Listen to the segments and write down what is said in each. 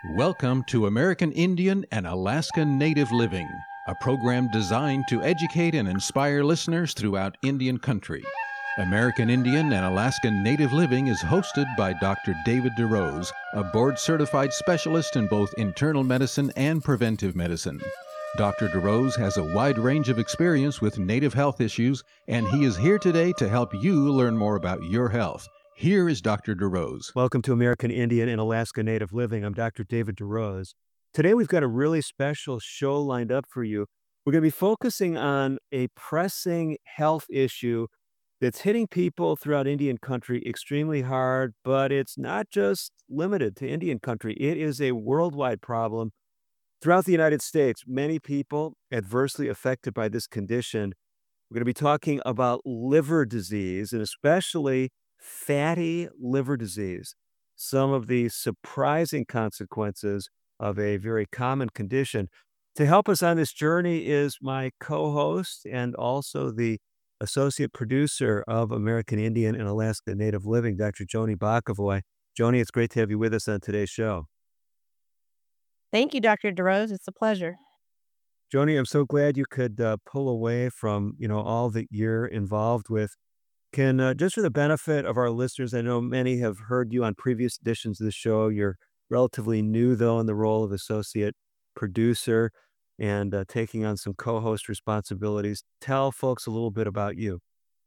Welcome to American Indian and Alaska Native Living, a program designed to educate and inspire listeners throughout Indian country. American Indian and Alaska Native Living is hosted by Dr. David DeRose, a board-certified specialist in both internal medicine and preventive medicine. Dr. DeRose has a wide range of experience with Native health issues, and he is here today to help you learn more about your health. Here is Dr. DeRose. Welcome to American Indian and Alaska Native Living. I'm Dr. David DeRose. Today we've got a really special show lined up for you. We're going to be focusing on a pressing health issue that's hitting people throughout Indian country extremely hard, but it's not just limited to Indian country. It is a worldwide problem throughout the United States. Many people adversely affected by this condition. We're going to be talking about liver disease, and especially fatty liver disease, some of the surprising consequences of a very common condition. To help us on this journey is my co-host and also the associate producer of American Indian and Alaska Native Living, Dr. Joni Bakavoy. Joni, it's great to have you with us on today's show. Thank you, Dr. DeRose. It's a pleasure. Joni, I'm so glad you could pull away from, all that you're involved with. Can, just for the benefit of our listeners, I know many have heard you on previous editions of the show. You're relatively new, though, in the role of associate producer and taking on some co-host responsibilities. Tell folks a little bit about you.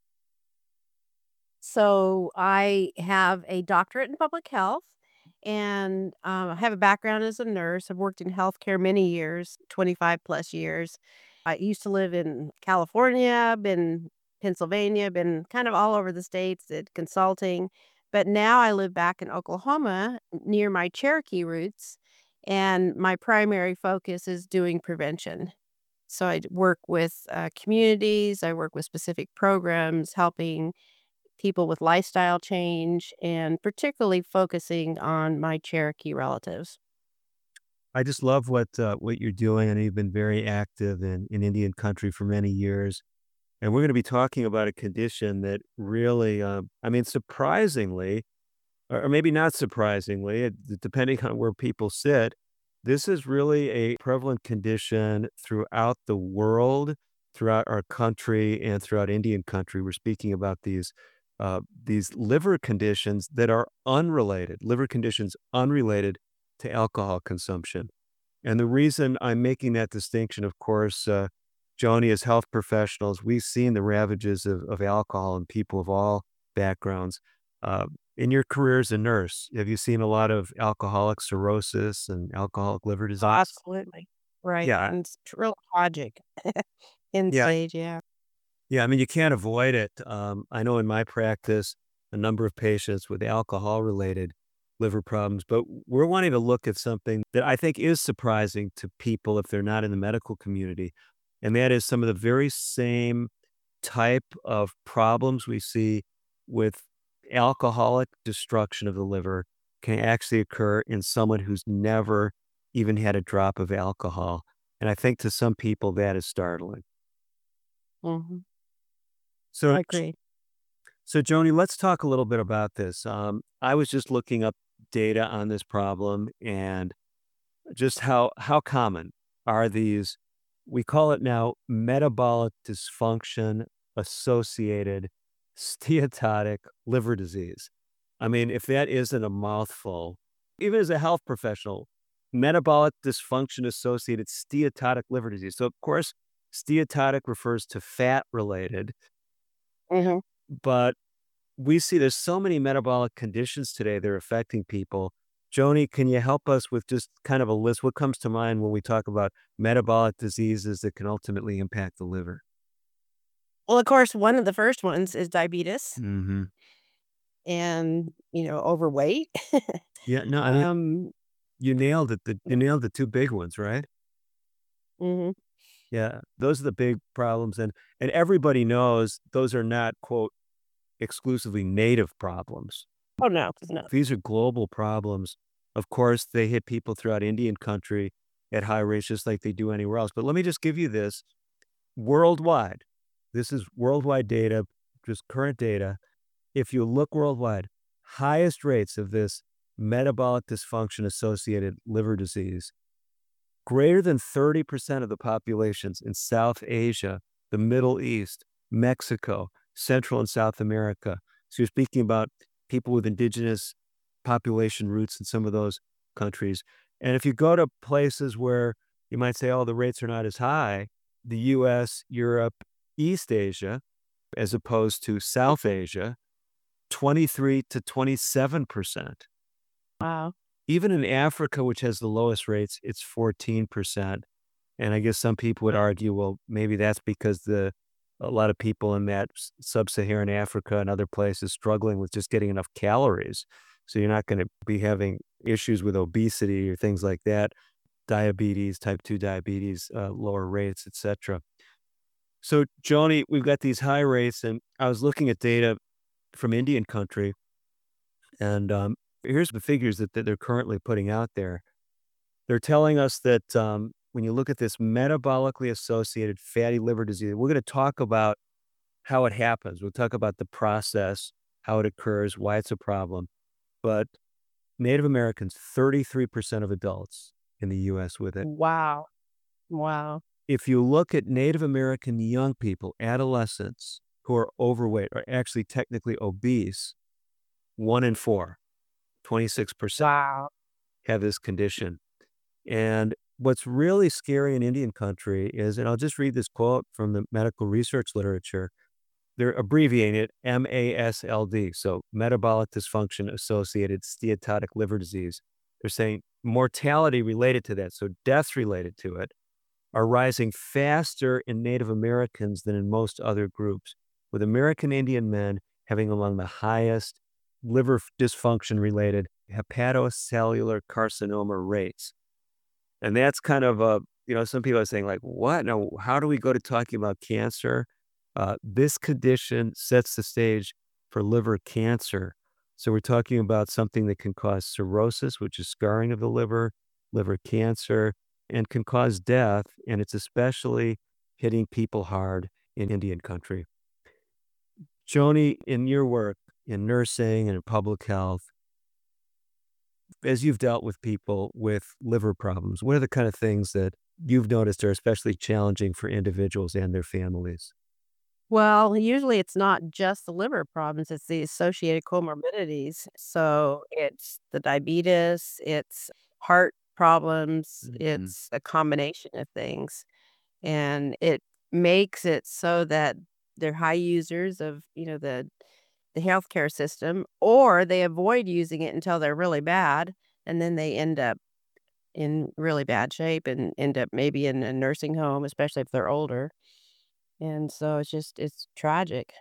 So I have a doctorate in public health and I have a background as a nurse. I've worked in healthcare many years, 25 plus years. I used to live in California, been Pennsylvania, been kind of all over the states, did consulting. But now I live back in Oklahoma near my Cherokee roots, and my primary focus is doing prevention. So I work with communities, I work with specific programs, helping people with lifestyle change, and particularly focusing on my Cherokee relatives. I just love what you're doing, and you've been very active in Indian country for many years. And we're going to be talking about a condition that really, surprisingly, or maybe not surprisingly, depending on where people sit, this is really a prevalent condition throughout the world, throughout our country, and throughout Indian country. We're speaking about these liver conditions that are unrelated, liver conditions unrelated to alcohol consumption. And the reason I'm making that distinction, of course, Joni, as health professionals, we've seen the ravages of alcohol in people of all backgrounds. In your career as a nurse, have you seen a lot of alcoholic cirrhosis and alcoholic liver disease? Absolutely. Right. Yeah, And it's real tragic in yeah, stage, yeah. yeah. I mean, you can't avoid it. I know in my practice, a number of patients with alcohol-related liver problems, but we're wanting to look at something that I think is surprising to people if they're not in the medical community, and that is some of the very same type of problems we see with alcoholic destruction of the liver can actually occur in someone who's never even had a drop of alcohol. And I think to some people that is startling. Hmm. So, I agree. so Joni, let's talk a little bit about this. I was just looking up data on this problem and just how common are these, we call it now metabolic dysfunction associated steatotic liver disease. I mean, if that isn't a mouthful, even as a health professional, metabolic dysfunction associated steatotic liver disease. So, of course, steatotic refers to fat related, Hmm. but we see there's so many metabolic conditions today that are affecting people. Joni, can you help us with just kind of a list? What comes to mind when we talk about metabolic diseases that can ultimately impact the liver? Well, of course, one of the first ones is diabetes Hmm. and, overweight. Yeah, no, I mean, um, you nailed it. You nailed the two big ones, right? mhm. Yeah, those are the big problems, and everybody knows those are not, quote, exclusively native problems. Oh, no, no. These are global problems. Of course, they hit people throughout Indian country at high rates, just like they do anywhere else. But let me just give you this worldwide. This is worldwide data, just current data. If you look worldwide, highest rates of this metabolic dysfunction associated liver disease. Greater than 30% of the populations in South Asia, the Middle East, Mexico, Central and South America. So you're speaking about people with indigenous population roots in some of those countries. And if you go to places where you might say, oh, the rates are not as high, the US, Europe, East Asia, as opposed to South Asia, 23 to 27%. Wow. Even in Africa, which has the lowest rates, it's 14%. And I guess some people would argue, well, maybe that's because a lot of people in that sub-Saharan Africa and other places struggling with just getting enough calories. So you're not going to be having issues with obesity or things like that, diabetes, type 2 diabetes, lower rates, etc. So, Joni, we've got these high rates, and I was looking at data from Indian country, and here's the figures that they're currently putting out there. They're telling us that when you look at this metabolically associated fatty liver disease, we're going to talk about how it happens. We'll talk about the process, how it occurs, why it's a problem. But Native Americans, 33% of adults in the U.S. with it. Wow. Wow. If you look at Native American young people, adolescents who are overweight or actually technically obese, 1 in 4, 26% Wow. have this condition. And what's really scary in Indian country is, and I'll just read this quote from the medical research literature, they're abbreviating it MASLD, so metabolic dysfunction associated steatotic liver disease. They're saying mortality related to that, so deaths related to it, are rising faster in Native Americans than in most other groups, with American Indian men having among the highest liver dysfunction related hepatocellular carcinoma rates. And that's kind of some people are saying like, what? Now, how do we go to talking about cancer? This condition sets the stage for liver cancer. So we're talking about something that can cause cirrhosis, which is scarring of the liver cancer, and can cause death. And it's especially hitting people hard in Indian country. Joni, in your work in nursing and in public health, as you've dealt with people with liver problems, what are the kind of things that you've noticed are especially challenging for individuals and their families? Well, usually it's not just the liver problems, it's the associated comorbidities. So it's the diabetes, it's heart problems, Mhm. it's a combination of things. And it makes it so that they're high users of, the healthcare system, or they avoid using it until they're really bad, and then they end up in really bad shape and end up maybe in a nursing home, especially if they're older. And so it's tragic.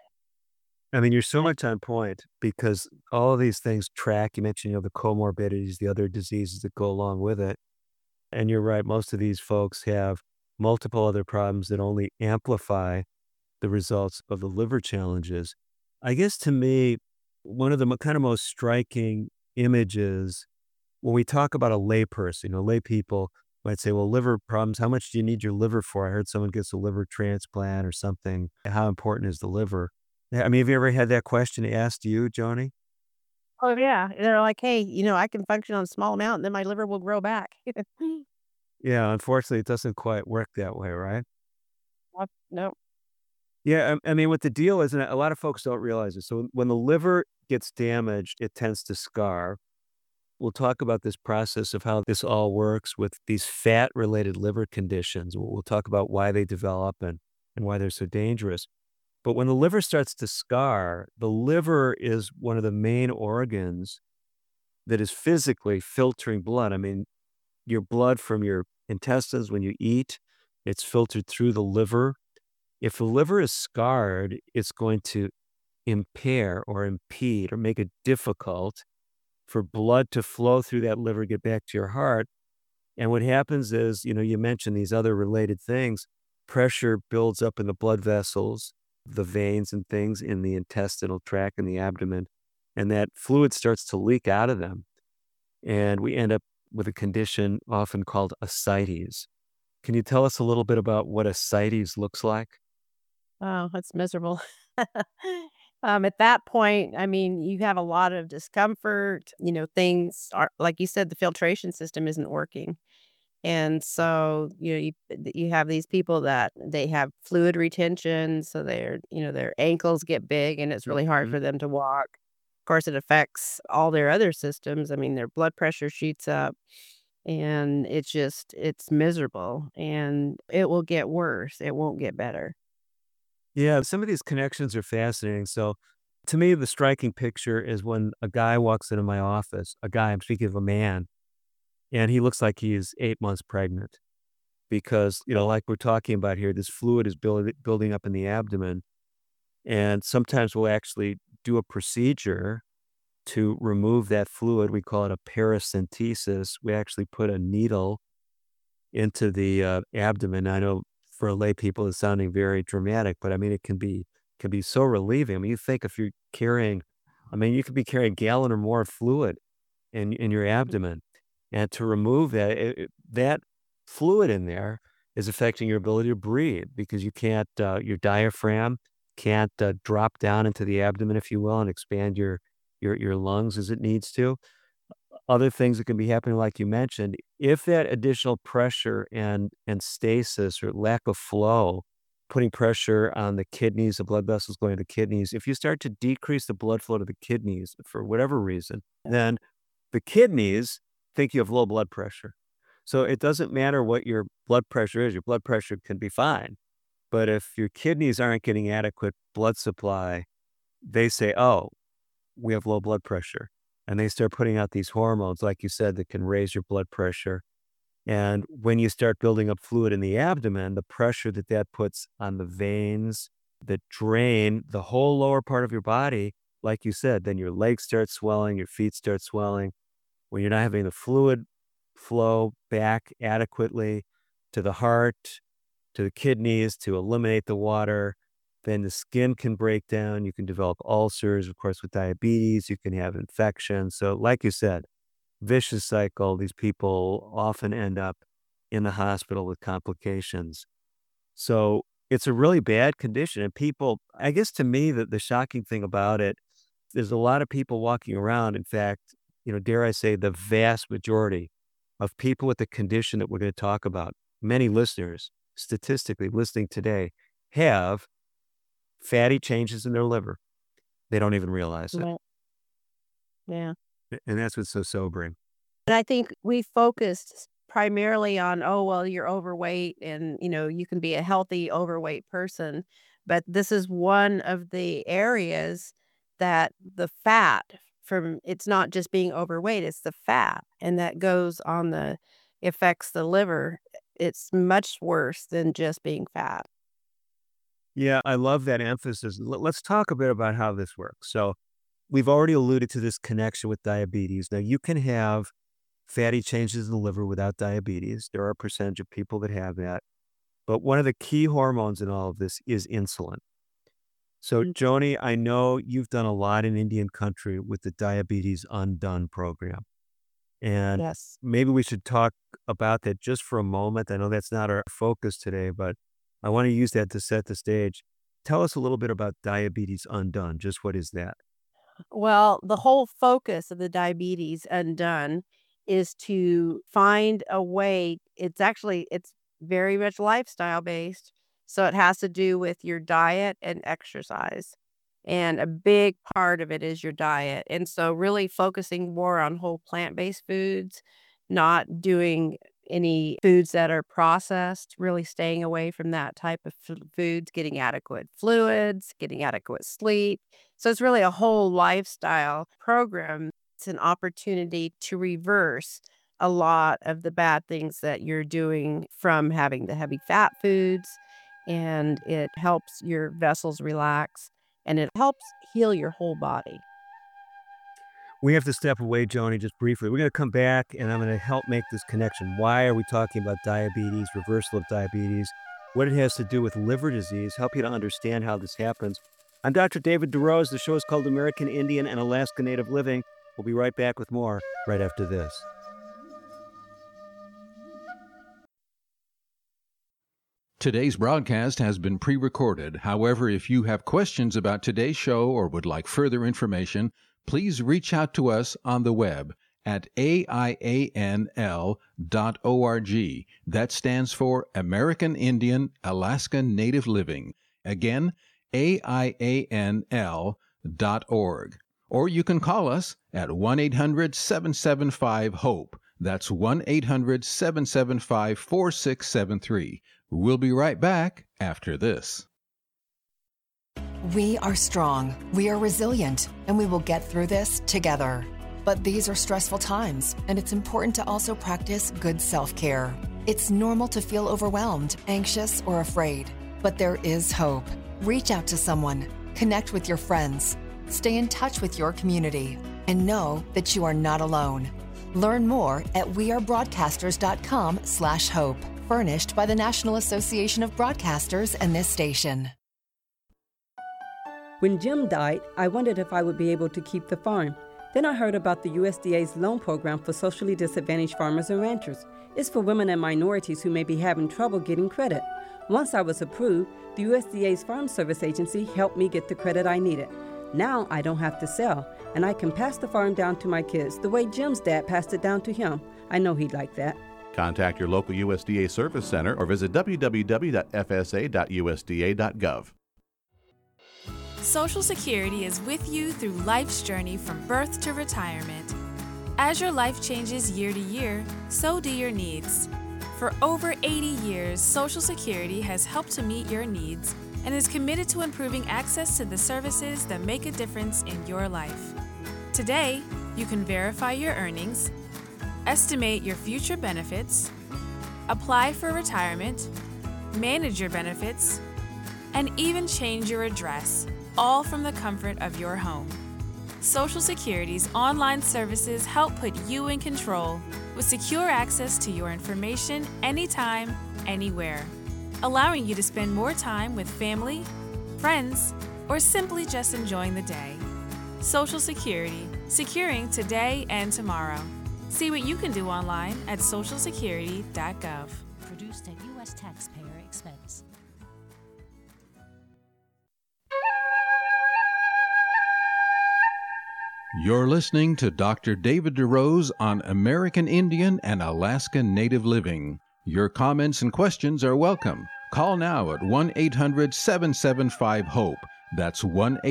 I mean, you're so And much on point because all of these things track. You mentioned, the comorbidities, the other diseases that go along with it. And you're right, most of these folks have multiple other problems that only amplify the results of the liver challenges. I guess to me, one of the kind of most striking images when we talk about a layperson, lay people might say, well, liver problems, how much do you need your liver for? I heard someone gets a liver transplant or something. How important is the liver? Yeah, I mean, have you ever had that question asked you, Joni? oh, yeah, they're like, "Hey, I can function on a small amount, and then my liver will grow back." Yeah, unfortunately, it doesn't quite work that way, right? No. Yeah, I mean, what the deal is, and a lot of folks don't realize it. So when the liver gets damaged, it tends to scar. We'll talk about this process of how this all works with these fat-related liver conditions. We'll talk about why they develop and why they're so dangerous. But when the liver starts to scar, the liver is one of the main organs that is physically filtering blood. I mean, your blood from your intestines when you eat, it's filtered through the liver. If the liver is scarred, it's going to impair or impede or make it difficult for blood to flow through that liver, get back to your heart. And what happens is, you mentioned these other related things. Pressure builds up in the blood vessels, the veins and things in the intestinal tract and the abdomen, and that fluid starts to leak out of them. And we end up with a condition often called ascites. Can you tell us a little bit about what ascites looks like? Oh, that's miserable. At that point, I mean, you have a lot of discomfort, things are like you said, the filtration system isn't working. And so, you have these people that they have fluid retention, so their ankles get big and it's really hard Mhm. for them to walk. Of course, it affects all their other systems. I mean, their blood pressure shoots up and it's miserable and it will get worse. It won't get better. Yeah, some of these connections are fascinating. So, to me, the striking picture is when a guy walks into my office, a guy, I'm speaking of a man, and he looks like he's 8 months pregnant because, like we're talking about here, this fluid is building up in the abdomen. And sometimes we'll actually do a procedure to remove that fluid. We call it a paracentesis. We actually put a needle into the abdomen. I know for lay people it's sounding very dramatic, but I mean it can be so relieving. I mean, you think if you're carrying, I mean, you could be carrying a gallon or more of fluid in your abdomen, and to remove that that fluid in there is affecting your ability to breathe because you can't your diaphragm can't drop down into the abdomen, if you will, and expand your lungs as it needs to. Other things that can be happening, like you mentioned, if that additional pressure and stasis or lack of flow, putting pressure on the kidneys, the blood vessels going to the kidneys, if you start to decrease the blood flow to the kidneys for whatever reason, then the kidneys think you have low blood pressure. So it doesn't matter what your blood pressure is, your blood pressure can be fine. But if your kidneys aren't getting adequate blood supply, they say, oh, we have low blood pressure. And they start putting out these hormones, like you said, that can raise your blood pressure. And when you start building up fluid in the abdomen, the pressure that that puts on the veins that drain the whole lower part of your body, like you said, then your legs start swelling, your feet start swelling. When you're not having the fluid flow back adequately to the heart, to the kidneys to eliminate the water, then the skin can break down. You can develop ulcers. Of course, with diabetes, you can have infections. So, like you said, vicious cycle. These people often end up in the hospital with complications. So, it's a really bad condition. And people, I guess to me, the shocking thing about it, there's a lot of people walking around. In fact, dare I say, the vast majority of people with the condition that we're going to talk about, many listeners statistically listening today have fatty changes in their liver. They don't even realize it. Right. Yeah. And that's what's so sobering. And I think we focused primarily on, oh, well, you're overweight and, you can be a healthy overweight person. But this is one of the areas that the fat from it's not just being overweight, it's the fat. And that goes on affects the liver. It's much worse than just being fat. Yeah, I love that emphasis. Let's talk a bit about how this works. So, we've already alluded to this connection with diabetes. Now, you can have fatty changes in the liver without diabetes. There are a percentage of people that have that. But one of the key hormones in all of this is insulin. So, Mm. Joni, I know you've done a lot in Indian country with the Diabetes Undone program. And Yes. maybe we should talk about that just for a moment. I know that's not our focus today, but I want to use that to set the stage. Tell us a little bit about Diabetes Undone. Just what is that? Well, the whole focus of the Diabetes Undone is to find a way it's very much lifestyle based, so it has to do with your diet and exercise, and a big part of it is your diet, and so really focusing more on whole plant-based foods, not doing any foods that are processed, really staying away from that type of foods, getting adequate fluids, getting adequate sleep. So it's really a whole lifestyle program. It's an opportunity to reverse a lot of the bad things that you're doing from having the heavy fat foods. And it helps your vessels relax and it helps heal your whole body. We have to step away, Joni, just briefly. We're going to come back and I'm going to help make this connection. Why are we talking about diabetes, reversal of diabetes, what it has to do with liver disease, help you to understand how this happens. I'm Dr. David DeRose. The show is called American Indian and Alaska Native Living. We'll be right back with more right after this. Today's broadcast has been pre-recorded. However, if you have questions about today's show or would like further information, please reach out to us on the web at aianl.org. That stands for American Indian Alaska Native Living. Again, aianl.org. Or you can call us at 1-800-775-HOPE. That's 1-800-775-4673. We'll be right back after this. We are strong, we are resilient, and we will get through this together. But these are stressful times, and it's important to also practice good self-care. It's normal to feel overwhelmed, anxious, or afraid, but there is hope. Reach out to someone, connect with your friends, stay in touch with your community, and know that you are not alone. Learn more at wearebroadcasters.com/hope, furnished by the National Association of Broadcasters and this station. When Jim died, I wondered if I would be able to keep the farm. Then I heard about the USDA's loan program for socially disadvantaged farmers and ranchers. It's for women and minorities who may be having trouble getting credit. Once I was approved, the USDA's Farm Service Agency helped me get the credit I needed. Now I don't have to sell, and I can pass the farm down to my kids the way Jim's dad passed it down to him. I know he'd like that. Contact your local USDA Service Center or visit www.fsa.usda.gov. Social Security is with you through life's journey from birth to retirement. As your life changes year to year, so do your needs. For over 80 years, Social Security has helped to meet your needs and is committed to improving access to the services that make a difference in your life. Today, you can verify your earnings, estimate your future benefits, apply for retirement, manage your benefits, and even change your address, all from the comfort of your home. Social Security's online services help put you in control with secure access to your information anytime, anywhere, allowing you to spend more time with family, friends, or simply just enjoying the day. Social Security, securing today and tomorrow. See what you can do online at socialsecurity.gov. Produced at U.S. taxpayer expense. You're listening to Dr. David DeRose on American Indian and Alaska Native Living. Your comments and questions are welcome. Call now at 1-800-775-HOPE. That's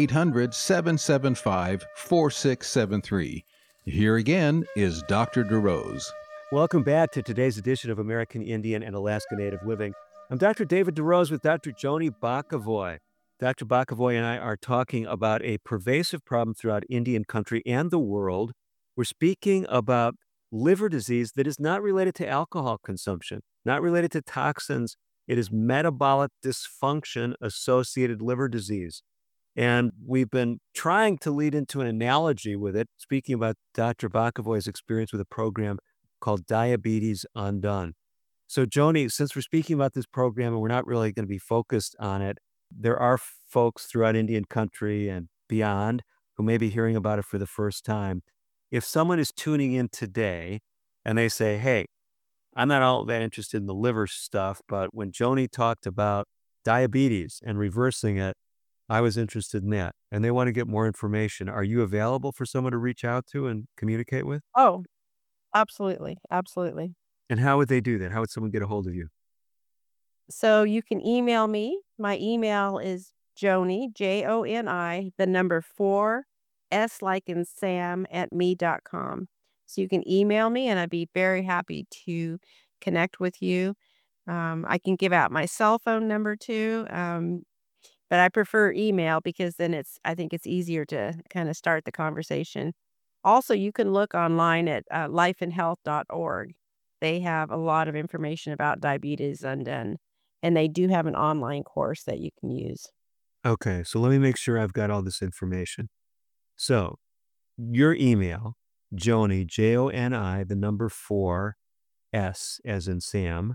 1-800-775-4673. Here again is Dr. DeRose. Welcome back to today's edition of American Indian and Alaska Native Living. I'm Dr. David DeRose with Dr. Joni Bokovoy. Dr. Bokovoy and I are talking about a pervasive problem throughout Indian country and the world. We're speaking about liver disease that is not related to alcohol consumption, not related to toxins. It is metabolic dysfunction-associated liver disease. And we've been trying to lead into an analogy with it, speaking about Dr. Bokovoy's experience with a program called Diabetes Undone. So, Joni, since we're speaking about this program and we're not really going to be focused on it, there are folks throughout Indian country and beyond who may be hearing about it for the first time. If someone is tuning in today and they say, hey, I'm not all that interested in the liver stuff, but when Joni talked about diabetes and reversing it, I was interested in that. And they want to get more information. Are you available for someone to reach out to and communicate with? Oh, absolutely. Absolutely. And how would they do that? How would someone get a hold of you? So you can email me. My email is Joni, Joni, the number 4, S like in Sam, @me.com. So you can email me and I'd be very happy to connect with you. I can give out my cell phone number too. But I prefer email because then I think it's easier to kind of start the conversation. Also, you can look online at lifeandhealth.org. They have a lot of information about Diabetes Undone, and they do have an online course that you can use. Okay, so let me make sure I've got all this information. So your email, Joni, Joni, the number 4, S as in Sam,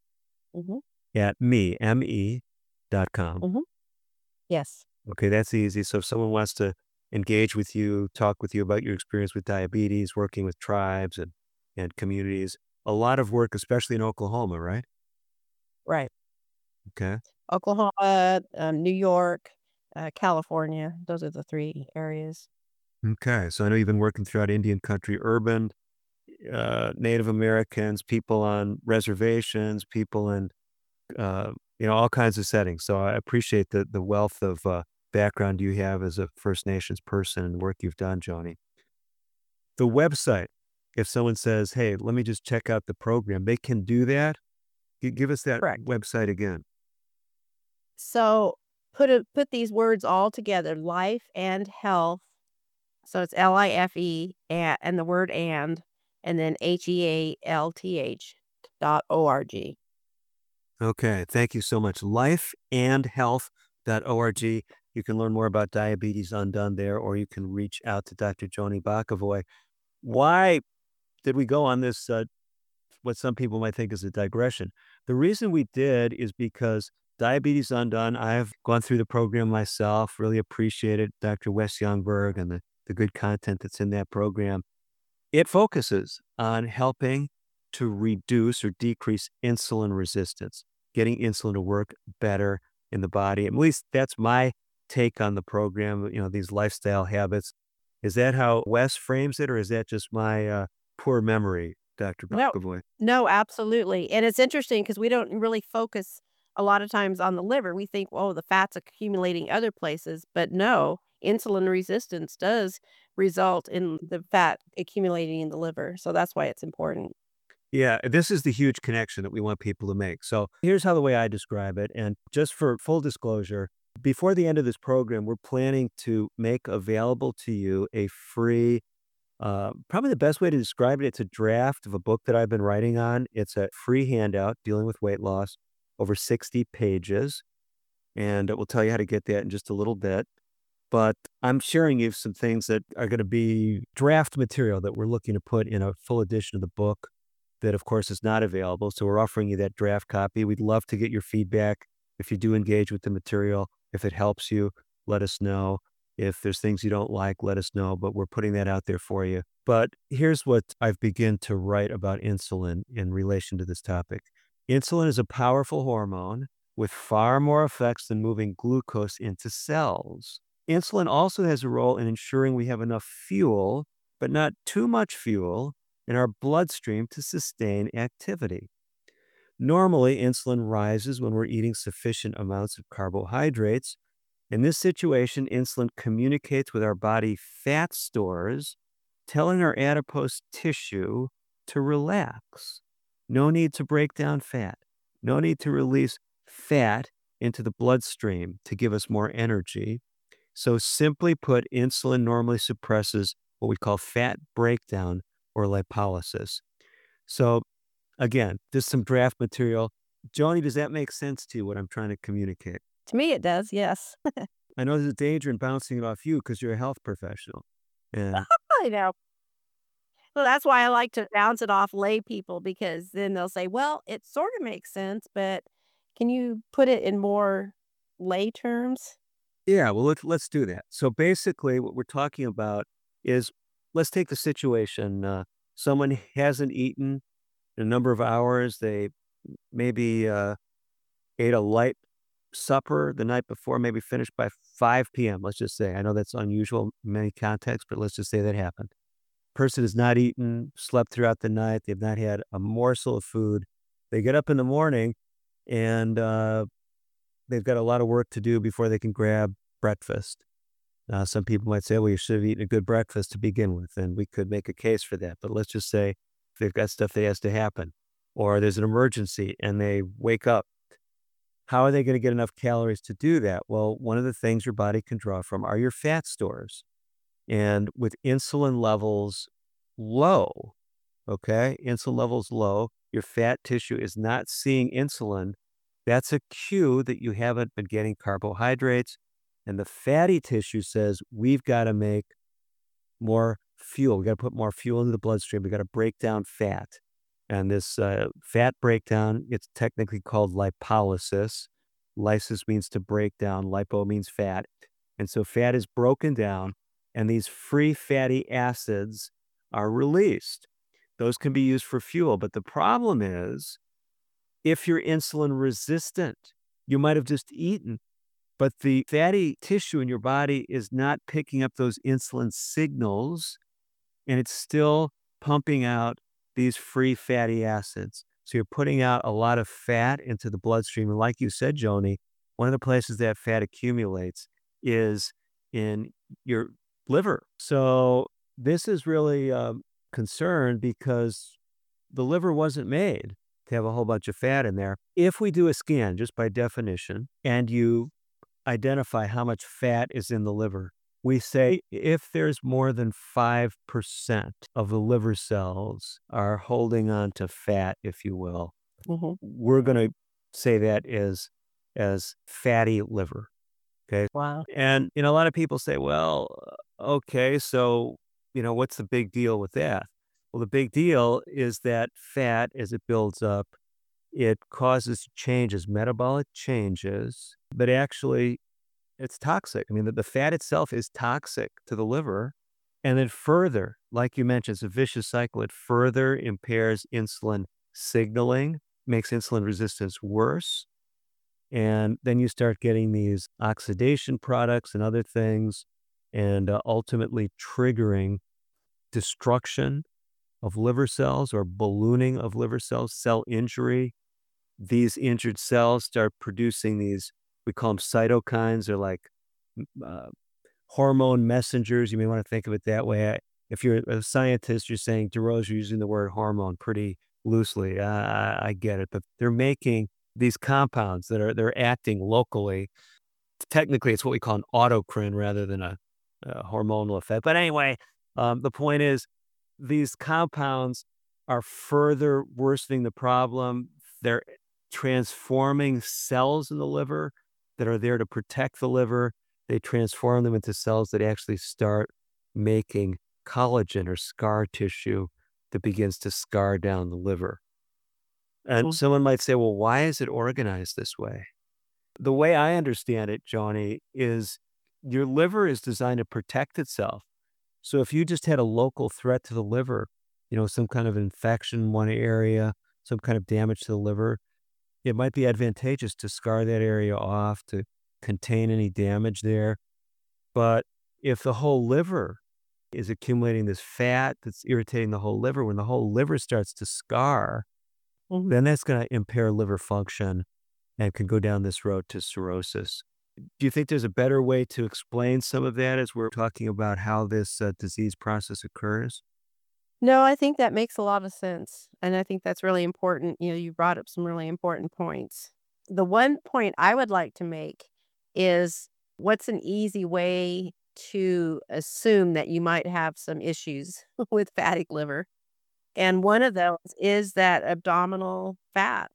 at me.com. Yes. Okay, that's easy. So if someone wants to engage with you, talk with you about your experience with diabetes, working with tribes and communities, a lot of work, especially in Oklahoma, right? Right. Okay. Oklahoma, New York, California. Those are the 3 areas. Okay. So I know you've been working throughout Indian country, urban, Native Americans, people on reservations, people in all kinds of settings. So I appreciate the wealth of background you have as a First Nations person and work you've done, Joni. The website, if someone says, hey, let me just check out the program, they can do that. Give us that Correct. website again. So put these words all together, life and health. So it's LIFE and the word and then HEALTH.org. Okay. Thank you so much. Lifeandhealth.org. You can learn more about Diabetes Undone there, or you can reach out to Dr. Joni Bakavoy. Why did we go on this, what some people might think is a digression? The reason we did is because Diabetes Undone, I've gone through the program myself, really appreciated Dr. Wes Youngberg and the good content that's in that program. It focuses on helping to reduce or decrease insulin resistance, getting insulin to work better in the body. At least that's my take on the program, these lifestyle habits. Is that how Wes frames it, or is that just my poor memory, Dr. No, Bakavoy? no, absolutely. And it's interesting because we don't really focus a lot of times on the liver. We think, oh, the fat's accumulating other places, but no, insulin resistance does result in the fat accumulating in the liver. So that's why it's important. Yeah, this is the huge connection that we want people to make. So here's how the way I describe it. And just for full disclosure, before the end of this program, we're planning to make available to you a free, probably the best way to describe it, it's a draft of a book that I've been writing on. It's a free handout dealing with weight loss, over 60 pages. And we'll tell you how to get that in just a little bit. But I'm sharing you some things that are going to be draft material that we're looking to put in a full edition of the book that, of course, is not available. So we're offering you that draft copy. We'd love to get your feedback. If you do engage with the material, if it helps you, let us know. If there's things you don't like, let us know. But we're putting that out there for you. But here's what I've begun to write about insulin in relation to this topic. Insulin is a powerful hormone with far more effects than moving glucose into cells. Insulin also has a role in ensuring we have enough fuel, but not too much fuel, in our bloodstream to sustain activity. Normally, insulin rises when we're eating sufficient amounts of carbohydrates. In this situation, insulin communicates with our body fat stores, telling our adipose tissue to relax. No need to break down fat. No need to release fat into the bloodstream to give us more energy. So simply put, insulin normally suppresses what we call fat breakdown or lipolysis. So again, just some draft material. Joni, does that make sense to you, what I'm trying to communicate? To me, it does. Yes. I know there's a danger in bouncing it off you because you're a health professional. And I know. Well, that's why I like to bounce it off lay people because then they'll say, well, it sort of makes sense, but can you put it in more lay terms? yeah, well, let's do that. So basically, what we're talking about is, let's take the situation. Someone hasn't eaten in a number of hours. They maybe ate a light supper the night before, maybe finished by 5 p.m., let's just say. I know that's unusual in many contexts, but let's just say that happened. Person has not eaten, slept throughout the night. They've not had a morsel of food. They get up in the morning and they've got a lot of work to do before they can grab breakfast. Some people might say, well, you should have eaten a good breakfast to begin with, and we could make a case for that. But let's just say they've got stuff that has to happen, or there's an emergency and they wake up. How are they going to get enough calories to do that? Well, one of the things your body can draw from are your fat stores. And with insulin levels low, okay, insulin levels low, your fat tissue is not seeing insulin. That's a cue that you haven't been getting carbohydrates. And the fatty tissue says, we've got to make more fuel. We got to put more fuel into the bloodstream. We got to break down fat. And this fat breakdown, it's technically called lipolysis. Lysis means to break down. Lipo means fat. And so fat is broken down, and these free fatty acids are released. Those can be used for fuel. But the problem is, if you're insulin resistant, you might have just eaten, but the fatty tissue in your body is not picking up those insulin signals, and it's still pumping out these free fatty acids. So you're putting out a lot of fat into the bloodstream. And like you said, Joni, one of the places that fat accumulates is in your liver. So this is really concerned because the liver wasn't made to have a whole bunch of fat in there. If we do a scan, just by definition, and you identify how much fat is in the liver, we say if there's more than 5% of the liver cells are holding on to fat, if you will, we're going to say that is as fatty liver. Okay. Wow. And, a lot of people say, well, okay, so, what's the big deal with that? Well, the big deal is that fat, as it builds up, it causes changes, metabolic changes, but actually it's toxic. I mean, the fat itself is toxic to the liver. And then further, like you mentioned, it's a vicious cycle. It further impairs insulin signaling, makes insulin resistance worse. And then you start getting these oxidation products and other things, and ultimately triggering destruction of liver cells or ballooning of liver cells, cell injury. These injured cells start producing these, we call them cytokines. They're like hormone messengers. You may want to think of it that way. If you're a scientist, you're saying, DeRose, you're using the word hormone pretty loosely. I get it. But they're making these compounds they're acting locally. Technically, it's what we call an autocrine rather than a hormonal effect. But anyway, the point is these compounds are further worsening the problem. They're transforming cells in the liver that are there to protect the liver. They transform them into cells that actually start making collagen or scar tissue that begins to scar down the liver. And someone might say, well, why is it organized this way? The way I understand it, Joni, is your liver is designed to protect itself. So if you just had a local threat to the liver, some kind of infection in one area, some kind of damage to the liver, it might be advantageous to scar that area off to contain any damage there. But if the whole liver is accumulating this fat that's irritating the whole liver, when the whole liver starts to scar, then that's going to impair liver function and can go down this road to cirrhosis. Do you think there's a better way to explain some of that as we're talking about how this disease process occurs? No, I think that makes a lot of sense. And I think that's really important. You brought up some really important points. The one point I would like to make is what's an easy way to assume that you might have some issues with fatty liver? And one of those is that abdominal fat.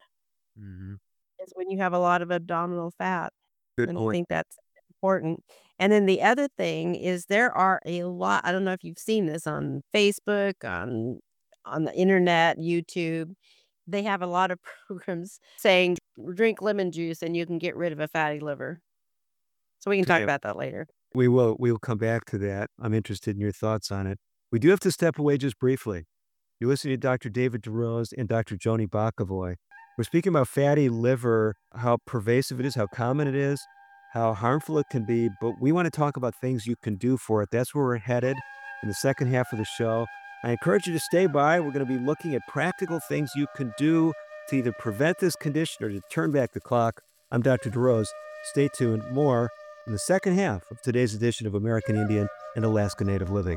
Is when you have a lot of abdominal fat. Good And I point. think that's important. And then the other thing is there are a lot, I don't know if you've seen this on Facebook, on the internet, YouTube. They have a lot of programs saying drink lemon juice and you can get rid of a fatty liver. So we can talk Okay. about that later. We will come back to that. I'm interested in your thoughts on it. We do have to step away just briefly. You're listening to Dr. David DeRose and Dr. Joni Bokovoy. We're speaking about fatty liver, how pervasive it is, how common it is, how harmful it can be, but we want to talk about things you can do for it. That's where we're headed in the second half of the show. I encourage you to stay by. We're going to be looking at practical things you can do to either prevent this condition or to turn back the clock. I'm Dr. DeRose. Stay tuned. More in the second half of today's edition of American Indian and Alaska Native Living.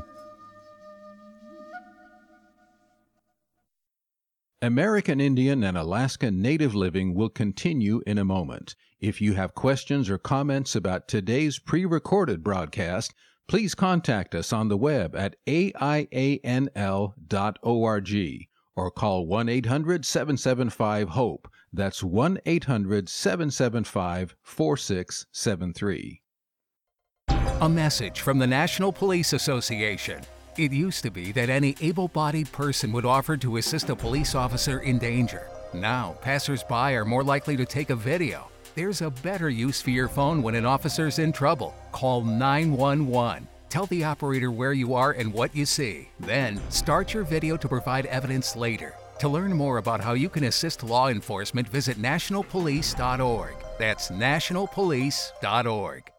American Indian and Alaska Native Living will continue in a moment. If you have questions or comments about today's pre-recorded broadcast, please contact us on the web at aianl.org or call 1-800-775-HOPE. That's 1-800-775-4673. A message from the National Police Association. It used to be that any able-bodied person would offer to assist a police officer in danger. Now, passers-by are more likely to take a video. There's a better use for your phone when an officer's in trouble. Call 911. Tell the operator where you are and what you see. Then, start your video to provide evidence later. To learn more about how you can assist law enforcement, visit nationalpolice.org. That's nationalpolice.org.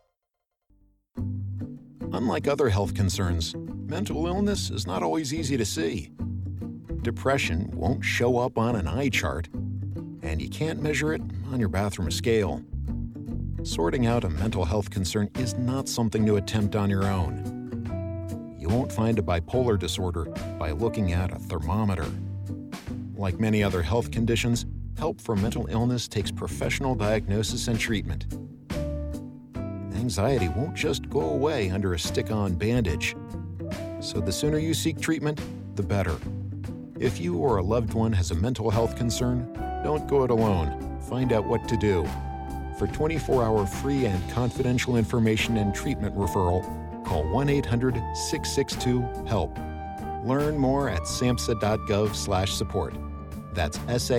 Unlike other health concerns, mental illness is not always easy to see. Depression won't show up on an eye chart, and you can't measure it on your bathroom scale. Sorting out a mental health concern is not something to attempt on your own. You won't find a bipolar disorder by looking at a thermometer. Like many other health conditions, help for mental illness takes professional diagnosis and treatment. Anxiety won't just go away under a stick-on bandage. So the sooner you seek treatment, the better. If you or a loved one has a mental health concern, don't go it alone. Find out what to do. For 24-hour free and confidential information and treatment referral, call 1-800-662-HELP. Learn more at samhsa.gov/support. That's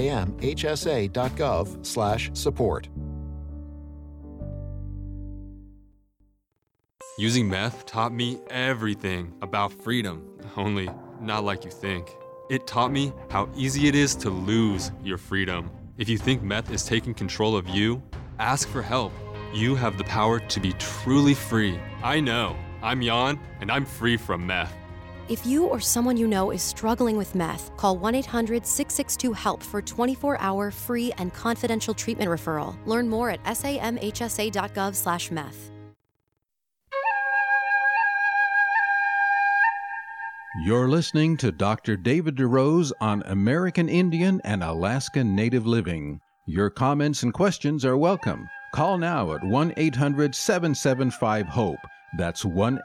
samhsa.gov/support. Using meth taught me everything about freedom, only not like you think. It taught me how easy it is to lose your freedom. If you think meth is taking control of you, ask for help. You have the power to be truly free. I know. I'm Jan, and I'm free from meth. If you or someone you know is struggling with meth, call 1-800-662-HELP for 24-hour free and confidential treatment referral. Learn more at samhsa.gov/meth. You're listening to Dr. David DeRose on American Indian and Alaska Native Living. Your comments and questions are welcome. Call now at 1-800-775-HOPE. That's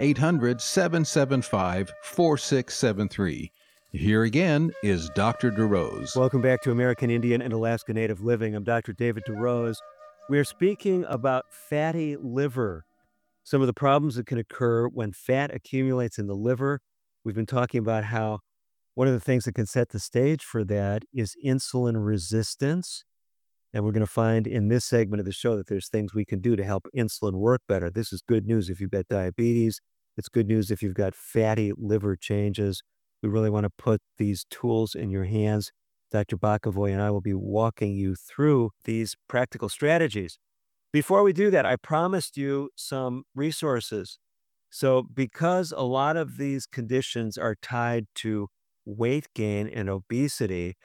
1-800-775-4673. Here again is Dr. DeRose. Welcome back to American Indian and Alaska Native Living. I'm Dr. David DeRose. We're speaking about fatty liver, some of the problems that can occur when fat accumulates in the liver. We've been talking about how one of the things that can set the stage for that is insulin resistance. And we're going to find in this segment of the show that there's things we can do to help insulin work better. This is good news if you've got diabetes. It's good news if you've got fatty liver changes. We really want to put these tools in your hands. Dr. Bakavoy and I will be walking you through these practical strategies. Before we do that, I promised you some resources. So because a lot of these conditions are tied to weight gain and obesity,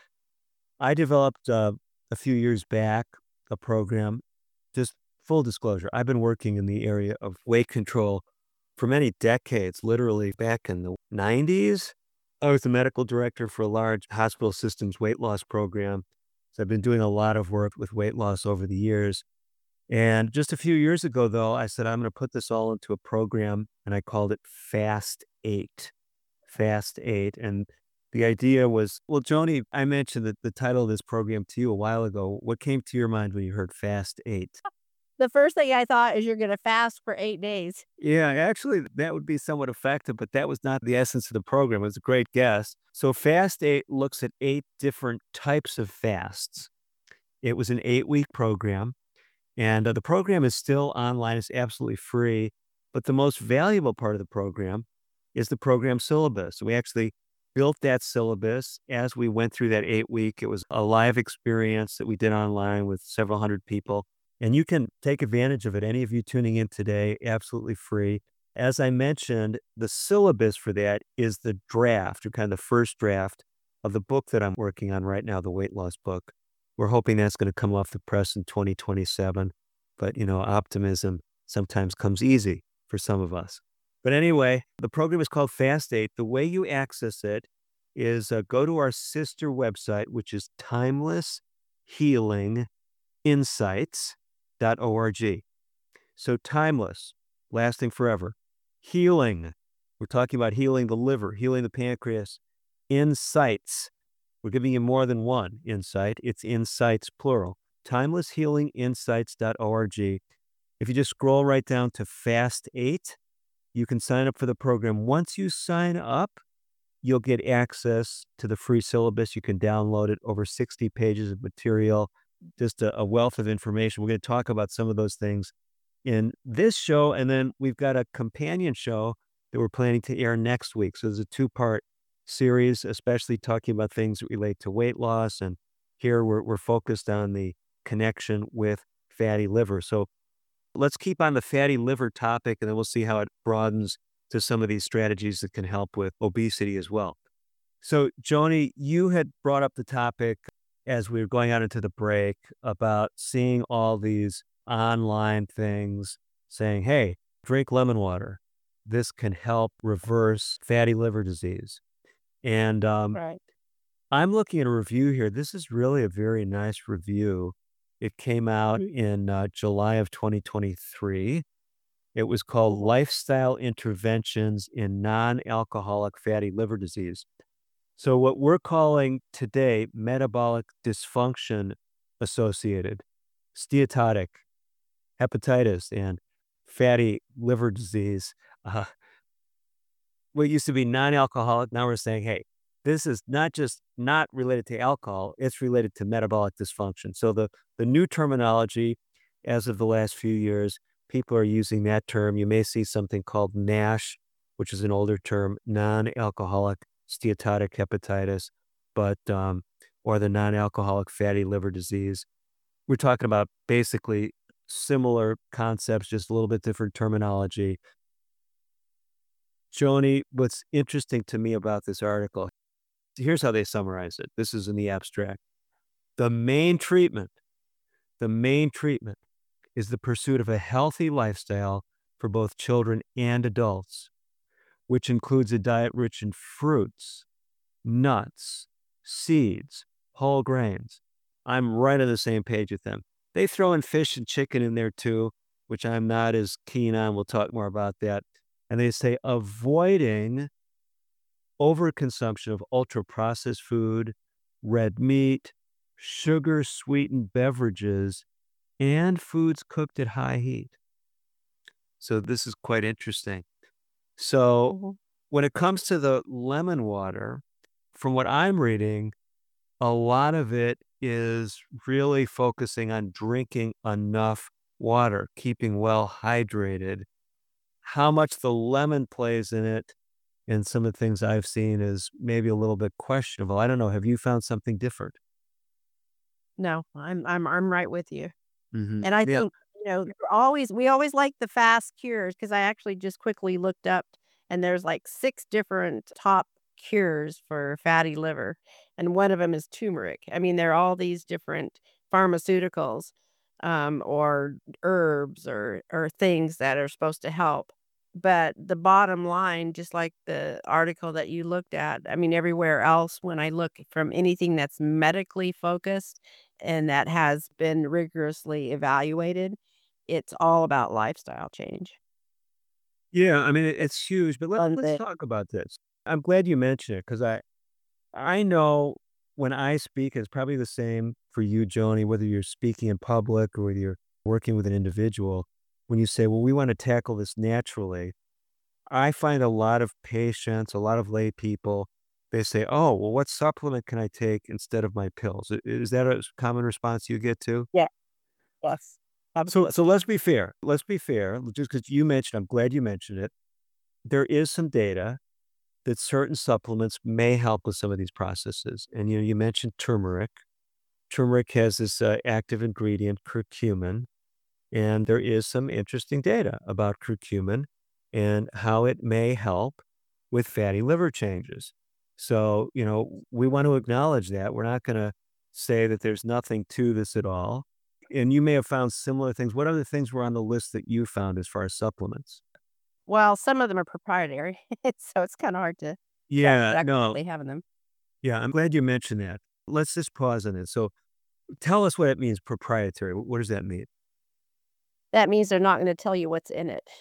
I developed a few years back a program. Just full disclosure, I've been working in the area of weight control for many decades, literally back in the 90s. I was the medical director for a large hospital systems weight loss program. So I've been doing a lot of work with weight loss over the years. And just a few years ago, though, I said, I'm going to put this all into a program, and I called it Fast 8. Fast 8. And the idea was, well, Joni, I mentioned the title of this program to you a while ago. What came to your mind when you heard Fast 8? The first thing I thought is you're going to fast for 8 days. Yeah, actually, that would be somewhat effective, but that was not the essence of the program. It was a great guess. So Fast 8 looks at 8 different types of fasts. It was an 8-week program. And the program is still online. It's absolutely free. But the most valuable part of the program is the program syllabus. We actually built that syllabus as we went through that 8-week. It was a live experience that we did online with several hundred people. And you can take advantage of it. Any of you tuning in today, absolutely free. As I mentioned, the syllabus for that is the draft, or kind of the first draft of the book that I'm working on right now, the weight loss book. We're hoping that's going to come off the press in 2027. But, optimism sometimes comes easy for some of us. But anyway, the program is called Fast 8. The way you access it is go to our sister website, which is timelesshealinginsights.org. So timeless, lasting forever. Healing, we're talking about healing the liver, healing the pancreas. Insights, we're giving you more than one insight. It's insights, plural. Timelesshealinginsights.org. If you just scroll right down to Fast 8, you can sign up for the program. Once you sign up, you'll get access to the free syllabus. You can download it, over 60 pages of material, just a wealth of information. We're going to talk about some of those things in this show, and then we've got a companion show that we're planning to air next week. So there's a 2-part series, especially talking about things that relate to weight loss. And here we're focused on the connection with fatty liver. So let's keep on the fatty liver topic, and then we'll see how it broadens to some of these strategies that can help with obesity as well. So, Joni, you had brought up the topic as we were going out into the break about seeing all these online things saying, hey, drink lemon water. This can help reverse fatty liver disease. And Right. I'm looking at a review here. This is really a very nice review. It came out in July of 2023. It was called Lifestyle Interventions in Non-Alcoholic Fatty Liver Disease. So what we're calling today metabolic dysfunction associated, steatotic, hepatitis, and fatty liver disease. What used to be non-alcoholic, now we're saying, hey, this is not just not related to alcohol, it's related to metabolic dysfunction. So the new terminology, as of the last few years, people are using that term. You may see something called NASH, which is an older term, non-alcoholic steatotic hepatitis, but or the non-alcoholic fatty liver disease. We're talking about basically similar concepts, just a little bit different terminology. Joni, what's interesting to me about this article, here's how they summarize it. This is in the abstract. The main treatment is the pursuit of a healthy lifestyle for both children and adults, which includes a diet rich in fruits, nuts, seeds, whole grains. I'm right on the same page with them. They throw in fish and chicken in there too, which I'm not as keen on. We'll talk more about that. And they say avoiding overconsumption of ultra-processed food, red meat, sugar-sweetened beverages, and foods cooked at high heat. So this is quite interesting. So when it comes to the lemon water, from what I'm reading, a lot of it is really focusing on drinking enough water, keeping well hydrated. How much the lemon plays in it and some of the things I've seen is maybe a little bit questionable. I don't know. Have you found something different? No, I'm right with you. Mm-hmm. And I think, we always like the fast cures, because I actually just quickly looked up, and there's like 6 different top cures for fatty liver, and one of them is turmeric. I mean, there are all these different pharmaceuticals, or herbs or things that are supposed to help. But the bottom line, just like the article that you looked at, I mean, everywhere else, when I look from anything that's medically focused and that has been rigorously evaluated, it's all about lifestyle change. Yeah, I mean, it's huge, but let's But talk about this. I'm glad you mentioned it because I know when I speak, it's probably the same for you, Joni, whether you're speaking in public or whether you're working with an individual. When you say, well, we want to tackle this naturally, I find a lot of patients, a lot of lay people, they say, oh, well, what supplement can I take instead of my pills? Is that a common response you get too? yeah, yes, absolutely. So let's be fair. Let's be fair. Just because you mentioned, I'm glad you mentioned it. There is some data that certain supplements may help with some of these processes. And you mentioned turmeric. Turmeric has this active ingredient, curcumin, and there is some interesting data about curcumin and how it may help with fatty liver changes. So, we want to acknowledge that. We're not going to say that there's nothing to this at all. And you may have found similar things. What other things were on the list that you found as far as supplements? Well, some of them are proprietary, so it's kind of hard to Yeah, no. actually having them. Yeah, I'm glad you mentioned that. Let's just pause on it. So tell us what it means, proprietary. What does that mean? That means they're not going to tell you what's in it.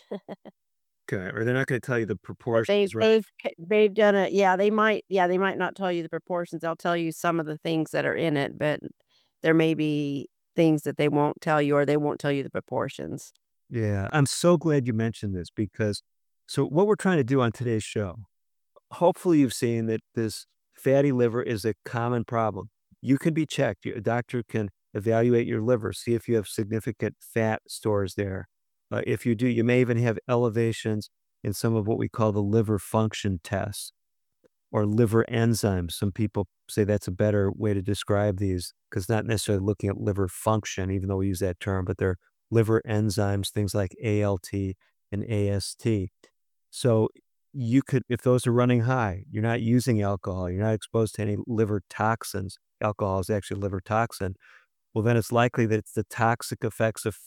Okay, or they're not going to tell you the proportions, They've right? they've done it. They might not tell you the proportions. They'll tell you some of the things that are in it, but there may be things that they won't tell you, or they won't tell you the proportions. Yeah, I'm so glad you mentioned this because so what we're trying to do on today's show, hopefully you've seen that this fatty liver is a common problem. You can be checked. A doctor can evaluate your liver, see if you have significant fat stores there. If you do, you may even have elevations in some of what we call the liver function tests. or liver enzymes. Some people say that's a better way to describe these because not necessarily looking at liver function, even though we use that term, but they're liver enzymes, things like ALT and AST. So you could, if those are running high, you're not using alcohol, you're not exposed to any liver toxins. Alcohol is actually a liver toxin. Well, then it's likely that it's the toxic effects of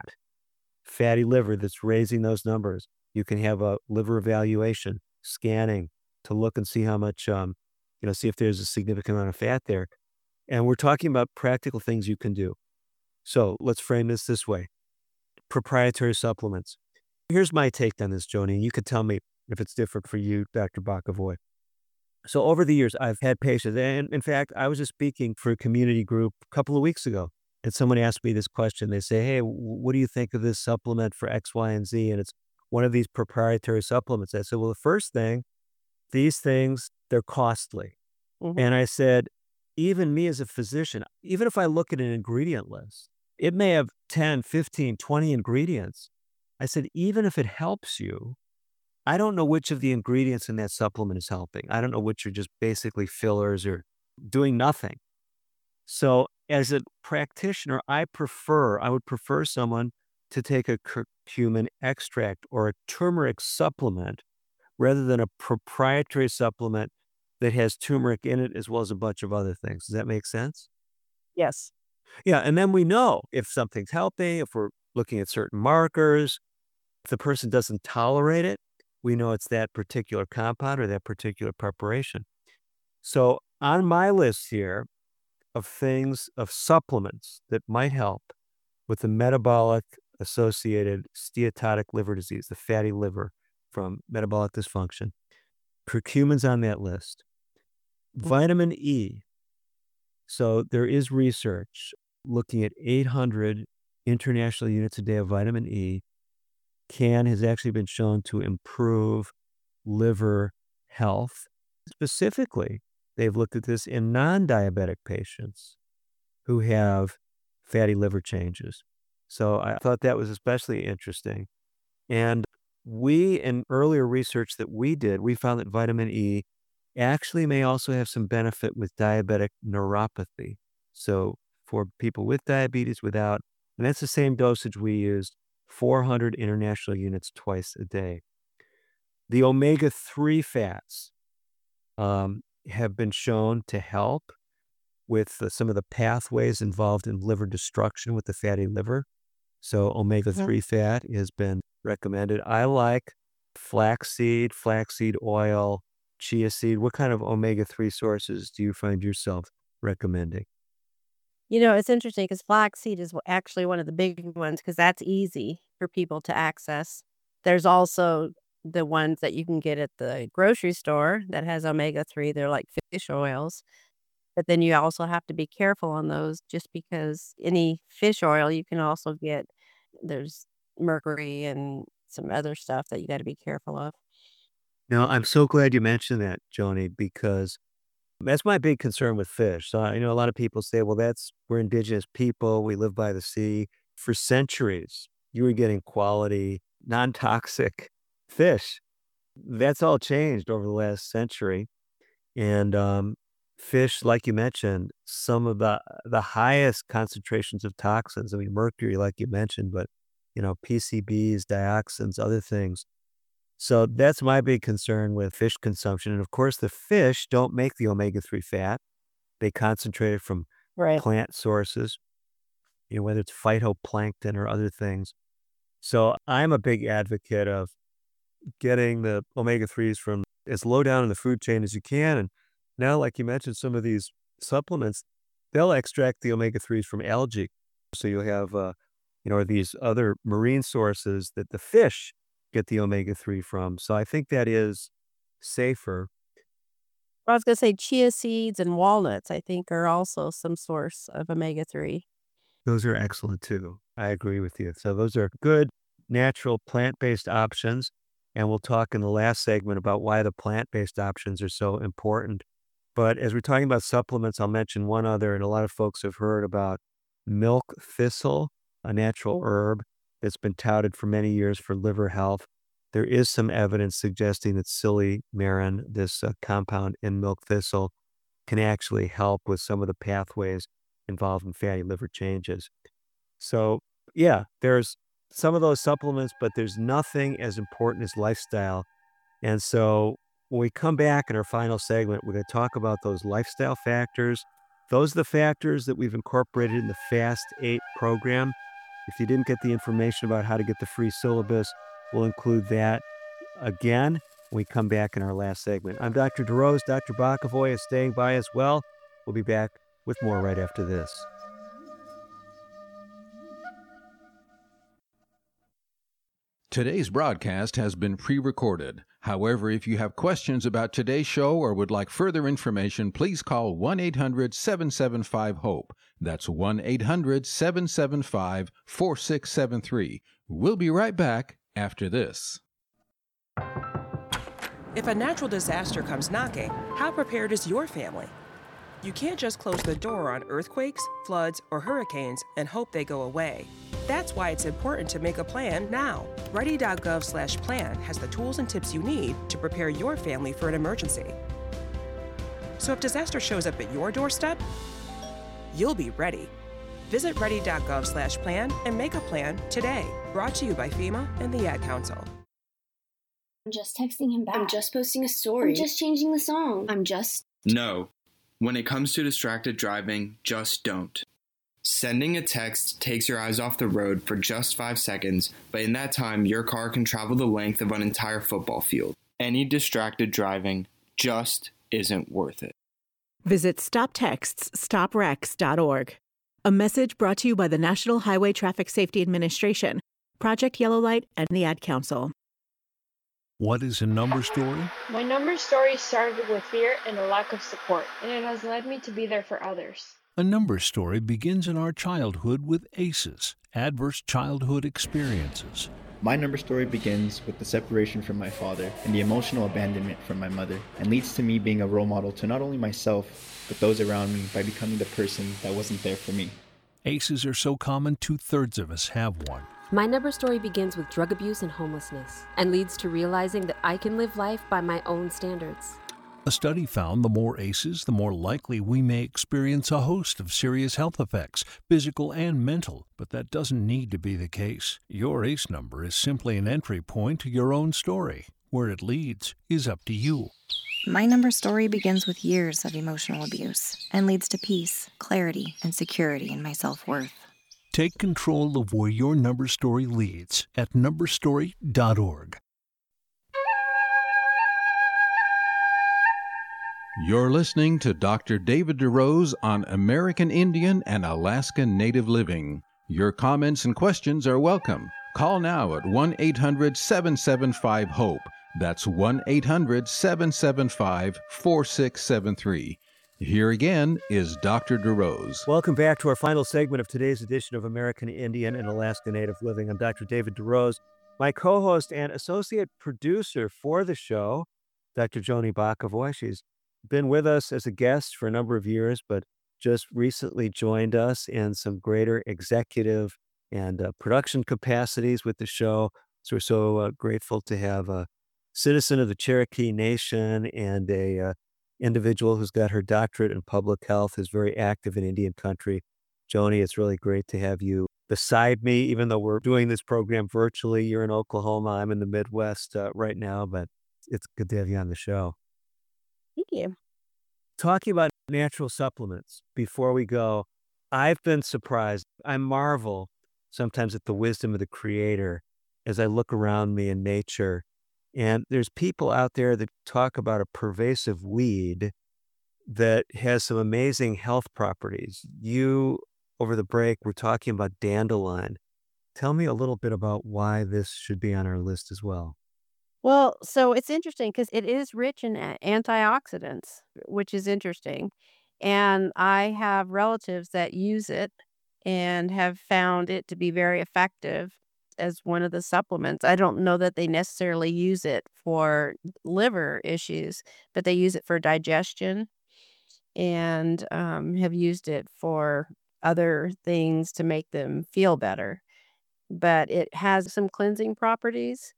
fatty liver that's raising those numbers. You can have a liver evaluation, scanning to look and see how much, see if there's a significant amount of fat there. And we're talking about practical things you can do. So let's frame this way. Proprietary supplements. Here's my take on this, Joni. You could tell me if it's different for you, Dr. Bakavoy. So over the years, I've had patients, and in fact, I was just speaking for a community group a couple of weeks ago, and someone asked me this question. They say, hey, what do you think of this supplement for X, Y, and Z? And it's one of these proprietary supplements. I said, well, the first thing, these things, they're costly. Mm-hmm. And I said, even me as a physician, even if I look at an ingredient list, it may have 10, 15, 20 ingredients. I said, even if it helps you, I don't know which of the ingredients in that supplement is helping. I don't know which are just basically fillers or doing nothing. So as a practitioner, I would prefer someone to take a curcumin extract or a turmeric supplement rather than a proprietary supplement that has turmeric in it as well as a bunch of other things. Does that make sense? Yes. Yeah, and then we know if something's helping, if we're looking at certain markers, if the person doesn't tolerate it, we know it's that particular compound or that particular preparation. So on my list here of things, of supplements that might help with the metabolic associated steatotic liver disease, the fatty liver from metabolic dysfunction, curcumin's on that list. Vitamin E. So there is research looking at 800 international units a day of vitamin E has actually been shown to improve liver health. Specifically, they've looked at this in non-diabetic patients who have fatty liver changes. So I thought that was especially interesting. And in earlier research that we did, we found that vitamin E actually may also have some benefit with diabetic neuropathy. So for people with diabetes, without, and that's the same dosage we used, 400 international units twice a day. The omega-3 fats have been shown to help with some of the pathways involved in liver destruction with the fatty liver. So omega-3 fat has been recommended. I like flaxseed oil, chia seed. What kind of omega-3 sources do you find yourself recommending? It's interesting because flaxseed is actually one of the big ones because that's easy for people to access. There's also the ones that you can get at the grocery store that has omega-3. They're like fish oils. But then you also have to be careful on those just because any fish oil you can also get, there's mercury and some other stuff that you got to be careful of. No, I'm so glad you mentioned that, Joni, because that's my big concern with fish. So I know a lot of people say, well, we're indigenous people. We live by the sea. For centuries, you were getting quality, non-toxic fish. That's all changed over the last century. And fish, like you mentioned, some of the highest concentrations of toxins. I mean, mercury, like you mentioned, but, PCBs, dioxins, other things. So that's my big concern with fish consumption. And of course, the fish don't make the omega-3 fat. They concentrate it from plant sources, whether it's phytoplankton or other things. So I'm a big advocate of getting the omega-3s from as low down in the food chain as you can. And now, like you mentioned, some of these supplements, they'll extract the omega-3s from algae. So you'll have, or these other marine sources that the fish get the omega-3 from. So I think that is safer. I was going to say chia seeds and walnuts, I think, are also some source of omega-3. Those are excellent too. I agree with you. So those are good, natural, plant-based options. And we'll talk in the last segment about why the plant-based options are so important. But as we're talking about supplements, I'll mention one other, and a lot of folks have heard about milk thistle, a natural herb that's been touted for many years for liver health. there is some evidence suggesting that silymarin, this compound in milk thistle, can actually help with some of the pathways involved in fatty liver changes. So, yeah, there's some of those supplements, but there's nothing as important as lifestyle. And so when we come back in our final segment, we're going to talk about those lifestyle factors. Those are the factors that we've incorporated in the Fast 8 program. If you didn't get the information about how to get the free syllabus, we'll include that again when we come back in our last segment. I'm Dr. DeRose. Dr. Bakavoy is staying by as well. We'll be back with more right after this. Today's broadcast has been pre-recorded. However, if you have questions about today's show or would like further information, please call 1-800-775-HOPE. That's 1-800-775-4673. We'll be right back after this. If a natural disaster comes knocking, how prepared is your family? You can't just close the door on earthquakes, floods, or hurricanes and hope they go away. That's why it's important to make a plan now. Ready.gov/plan has the tools and tips you need to prepare your family for an emergency. So if disaster shows up at your doorstep, you'll be ready. Visit ready.gov/plan and make a plan today. Brought to you by FEMA and the Ad Council. I'm just texting him back. I'm just posting a story. I'm just changing the song. No. When it comes to distracted driving, just don't. Sending a text takes your eyes off the road for just 5 seconds, but in that time, your car can travel the length of an entire football field. Any distracted driving just isn't worth it. Visit StopTextsStopWrecks.org. A message brought to you by the National Highway Traffic Safety Administration, Project Yellow Light, and the Ad Council. What is a number story? My number story started with fear and a lack of support, and it has led me to be there for others. A number story begins in our childhood with ACEs, adverse childhood experiences. My number story begins with the separation from my father and the emotional abandonment from my mother, and leads to me being a role model to not only myself, but those around me by becoming the person that wasn't there for me. ACEs are so common, 2/3 of us have one. My number story begins with drug abuse and homelessness, and leads to realizing that I can live life by my own standards. A study found the more ACEs, the more likely we may experience a host of serious health effects, physical and mental, but that doesn't need to be the case. Your ACE number is simply an entry point to your own story. Where it leads is up to you. My number story begins with years of emotional abuse and leads to peace, clarity, and security in my self-worth. Take control of where your number story leads at numberstory.org. You're listening to Dr. David DeRose on American Indian and Alaska Native Living. Your comments and questions are welcome. Call now at 1-800-775-HOPE. That's 1-800-775-4673. Here again is Dr. DeRose. Welcome back to our final segment of today's edition of American Indian and Alaska Native Living. I'm Dr. David DeRose. My co-host and associate producer for the show, Dr. Joni Bakavoy. She's been with us as a guest for a number of years, but just recently joined us in some greater executive and production capacities with the show. So we're so grateful to have a citizen of the Cherokee Nation and a individual who's got her doctorate in public health, is very active in Indian country. Joni, it's really great to have you beside me, even though we're doing this program virtually. You're in Oklahoma, I'm in the Midwest right now, but it's good to have you on the show. Thank you. Talking about natural supplements, before we go, I've been surprised. I marvel sometimes at the wisdom of the Creator as I look around me in nature. And there's people out there that talk about a pervasive weed that has some amazing health properties. You, over the break, were talking about dandelion. Tell me a little bit about why this should be on our list as well. Well, so it's interesting because it is rich in antioxidants, which is interesting. And I have relatives that use it and have found it to be very effective as one of the supplements. I don't know that they necessarily use it for liver issues, but they use it for digestion and have used it for other things to make them feel better. But it has some cleansing properties.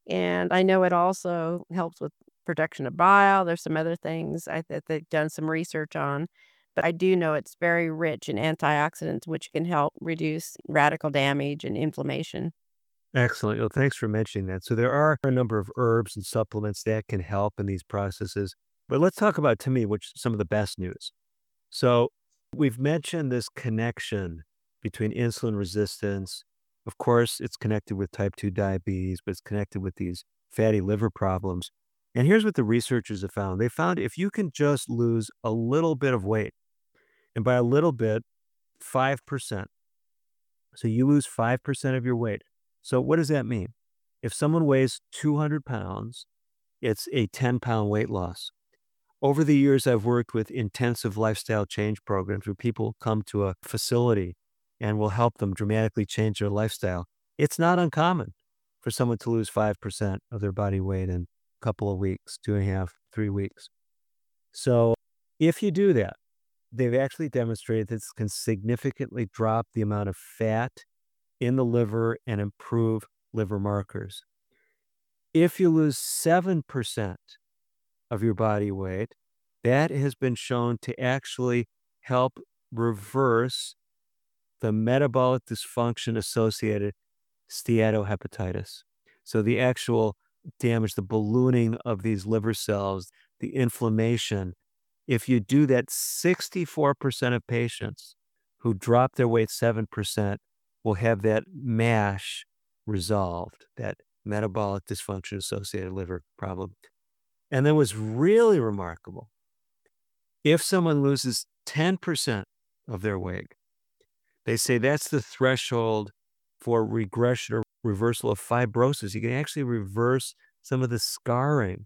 And I know it also helps with production of bile. There's some other things that they've done some research on. But I do know it's very rich in antioxidants, which can help reduce radical damage and inflammation. Excellent. Well, thanks for mentioning that. So there are a number of herbs and supplements that can help in these processes. But let's talk about, to me, which some of the best news. So we've mentioned this connection between insulin resistance. Of course, it's connected with type 2 diabetes, but it's connected with these fatty liver problems. And here's what the researchers have found. They found if you can just lose a little bit of weight, and by a little bit, 5%. So you lose 5% of your weight. So what does that mean? If someone weighs 200 pounds, it's a 10-pound weight loss. Over the years, I've worked with intensive lifestyle change programs where people come to a facility and will help them dramatically change their lifestyle. It's not uncommon for someone to lose 5% of their body weight in a couple of weeks, 2.5, 3 weeks. So if you do that, they've actually demonstrated this can significantly drop the amount of fat in the liver and improve liver markers. If you lose 7% of your body weight, that has been shown to actually help reverse the metabolic dysfunction associated steatohepatitis. So the actual damage, the ballooning of these liver cells, the inflammation. If you do that, 64% of patients who drop their weight 7% will have that MASH resolved, that metabolic dysfunction associated liver problem. And then what's really remarkable, if someone loses 10% of their weight, they say that's the threshold for regression or reversal of fibrosis. You can actually reverse some of the scarring.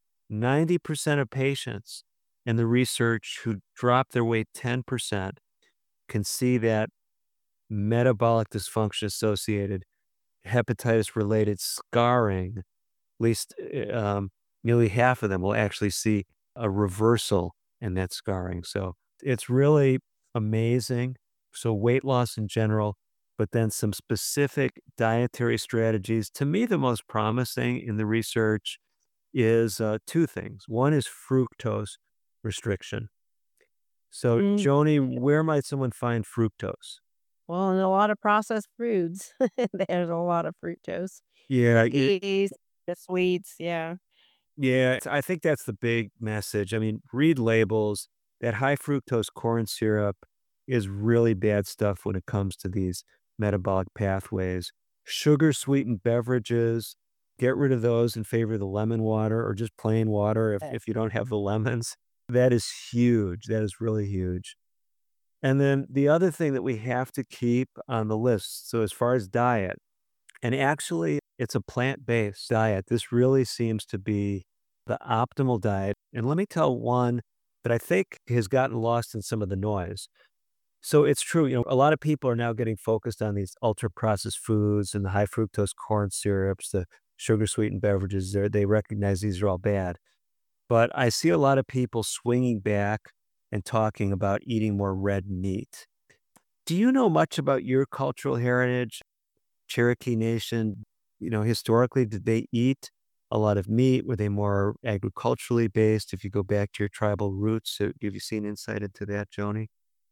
90% of patients in the research who drop their weight 10% can see that metabolic dysfunction associated hepatitis related scarring. At least nearly half of them will actually see a reversal in that scarring. So it's really amazing. So weight loss in general, but then some specific dietary strategies. To me, the most promising in the research is two things. One is fructose restriction. So Joni, where might someone find fructose? Well, in a lot of processed foods, there's a lot of fructose. Yeah, Cookies, the sweets, yeah. yeah, I think that's the big message. I mean, read labels. That high fructose corn syrup is really bad stuff when it comes to these metabolic pathways. Sugar sweetened beverages, get rid of those in favor of the lemon water or just plain water if you don't have the lemons. That is huge. That is really huge. And then the other thing that we have to keep on the list, so as far as diet, and actually it's a plant-based diet. This really seems to be the optimal diet. And let me tell one that I think has gotten lost in some of the noise. So it's true, a lot of people are now getting focused on these ultra-processed foods and the high fructose corn syrups, the sugar-sweetened beverages. They recognize these are all bad. But I see a lot of people swinging back and talking about eating more red meat. Do you know much about your cultural heritage? Cherokee Nation, historically, did they eat a lot of meat? Were they more agriculturally based? If you go back to your tribal roots, have you seen insight into that, Joni?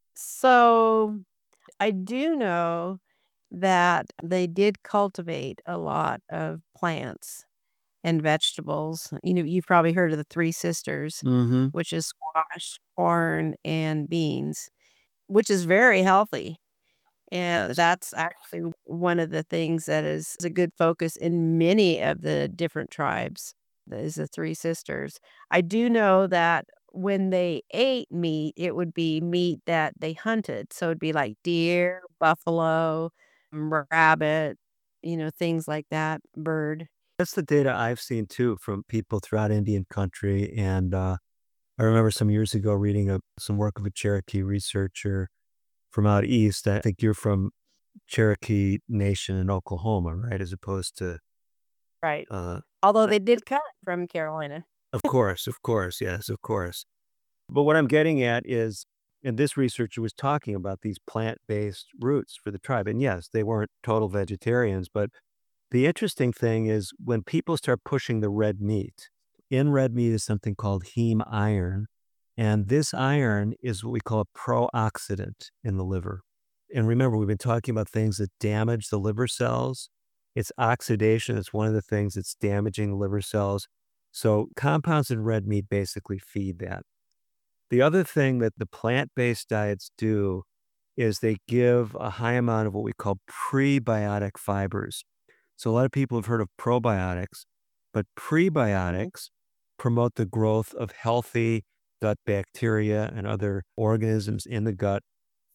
So I do know that they did cultivate a lot of plants and vegetables. You've probably heard of the Three Sisters, Mm-hmm. which is squash, corn, and beans, which is very healthy. And that's actually one of the things that is a good focus in many of the different tribes, is the Three Sisters. I do know that when they ate meat, it would be meat that they hunted. So it'd be like deer, buffalo, rabbit, things like that, bird. That's the data I've seen too from people throughout Indian country. And I remember some years ago reading some work of a Cherokee researcher from out east. I think you're from Cherokee Nation in Oklahoma, right? As opposed to... Right. Although they did cut from Carolina. Of course, yes, of course. But what I'm getting at is, and this researcher was talking about these plant-based roots for the tribe. And yes, they weren't total vegetarians, but The interesting thing is when people start pushing the red meat, in red meat is something called heme iron. And this iron is what we call a pro-oxidant in the liver. And remember, we've been talking about things that damage the liver cells. It's oxidation. It's one of the things that's damaging the liver cells. So compounds in red meat basically feed that. The other thing that the plant-based diets do is they give a high amount of what we call prebiotic fibers. So a lot of people have heard of probiotics, but prebiotics promote the growth of healthy gut bacteria and other organisms in the gut.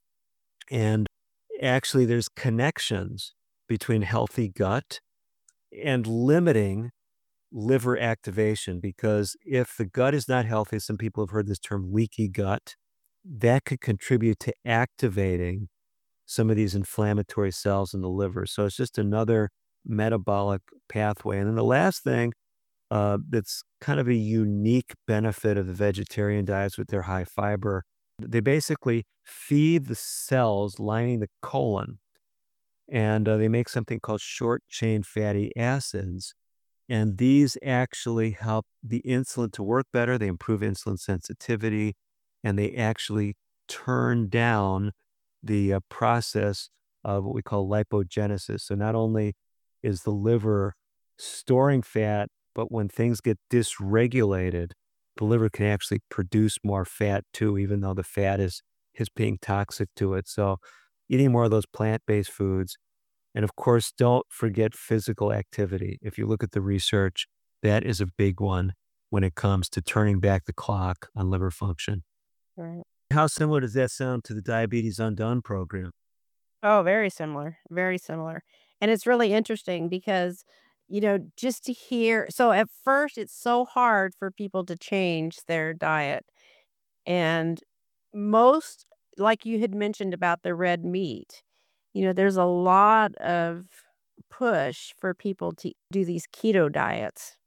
And actually, there's connections between healthy gut and limiting liver activation, because if the gut is not healthy, some people have heard this term leaky gut, that could contribute to activating some of these inflammatory cells in the liver. So it's just another metabolic pathway. And then the last thing that's kind of a unique benefit of the vegetarian diets with their high fiber, they basically feed the cells lining the colon, and they make something called short-chain fatty acids. And these actually help the insulin to work better. They improve insulin sensitivity, and they actually turn down the process of what we call lipogenesis. So not only is the liver storing fat, but when things get dysregulated, the liver can actually produce more fat too, even though the fat is being toxic to it. So eating more of those plant-based foods. And of course, don't forget physical activity. If you look at the research, that is a big one when it comes to turning back the clock on liver function. Right. How similar does that sound to the Diabetes Undone program? Oh, very similar. Very similar. And it's really interesting because, just to hear. So at first, it's so hard for people to change their diet. And most, like you had mentioned about the red meat, there's a lot of push for people to do these keto diets.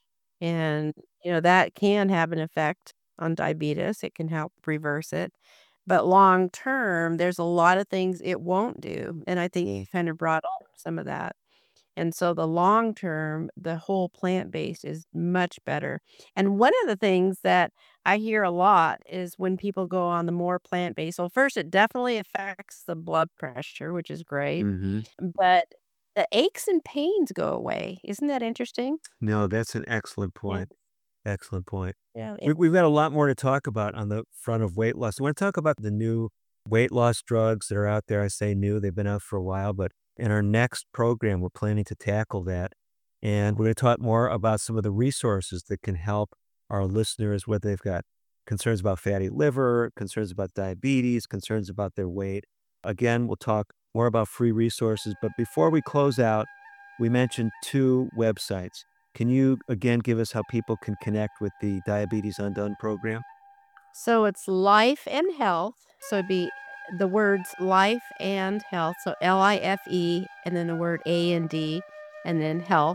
And, that can have an effect on diabetes. It can help reverse it. But long term, there's a lot of things it won't do. And I think you kind of brought up some of that. And so the long term, the whole plant-based is much better. And one of the things that I hear a lot is when people go on the more plant-based, well, first, it definitely affects the blood pressure, which is great. But the aches and pains go away. Isn't that interesting? No, that's an excellent point. Excellent point. Yeah. We've got a lot more to talk about on the front of weight loss. I want to talk about the new weight loss drugs that are out there. I say new, they've been out for a while, but in our next program, we're planning to tackle that. And we're going to talk more about some of the resources that can help our listeners, whether they've got concerns about fatty liver, concerns about diabetes, concerns about their weight. Again, we'll talk more about free resources. But before we close out, we mentioned 2 websites. Can you, again, give us how people can connect with the Diabetes Undone program? So it's Life and Health. So it'd be the words Life and Health. So LIFE, and then the word A&D, and then Health,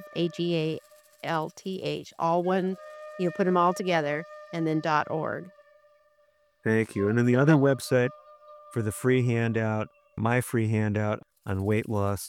AGALTH. All one, put them all together, and then .org. Thank you. And then the other website for the free handout, my free handout on weight loss,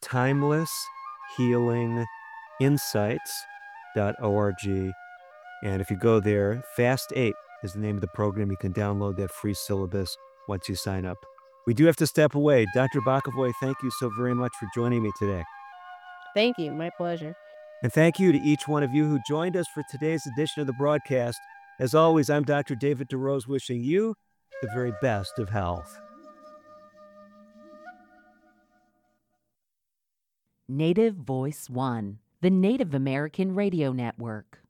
timelesshealinginsights.org. And if you go there, Fast 8 is the name of the program. You can download that free syllabus once you sign up. We do have to step away. Dr. Bokovoy, thank you so very much for joining me today. Thank you. My pleasure. And thank you to each one of you who joined us for today's edition of the broadcast. As always, I'm Dr. David DeRose, wishing you the very best of health. Native Voice One, the Native American Radio Network.